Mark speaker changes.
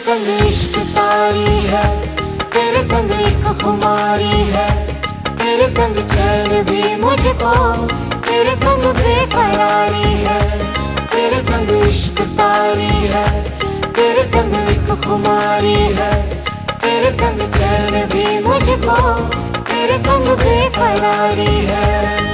Speaker 1: संग इश्क तारी है, तेरे संग एक खुमारी है, तेरे संग चैन भी मुझको, तेरे संग बेकरारी है। तेरे संग इश्क तारी है, तेरे संग एक खुमारी है, तेरे संग चैन भी मुझको, तेरे संग बेकरारी है।